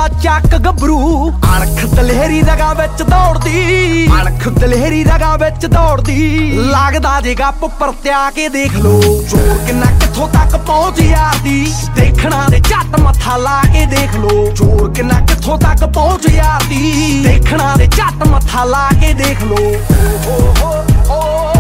ਚੱਕ ਗੱਭਰੂ ਅਣਖ ਦਲੇਰੀ ਰਗਾ ਵਿੱਚ ਦੌੜਦੀ ਅਣਖ ਦਲੇਰੀ ਰਗਾ ਵਿੱਚ ਦੌੜਦੀ ਲੱਗਦਾ ਜੇ ਗੱਪ ਉੱਪਰ ਤਿਆ ਕੇ ਦੇਖ ਲੋ ਜ਼ੋਰ ਕਿੰਨਾ ਕਿੱਥੋਂ ਤੱਕ ਪਹੁੰਚ ਯਾਰਦੀ ਦੇਖਣਾ ਦੇ ਝੱਟ ਮੱਥਾ ਲਾ ਕੇ ਦੇਖ ਲੋ ਜ਼ੋਰ ਕਿੰਨਾ ਕਿੱਥੋਂ ਤੱਕ ਪਹੁੰਚ ਯਾਰਦੀ ਦੇਖਣਾ ਦੇ ਝੱਟ ਮੱਥਾ ਲਾ ਕੇ ਦੇਖ ਲੋ ਓ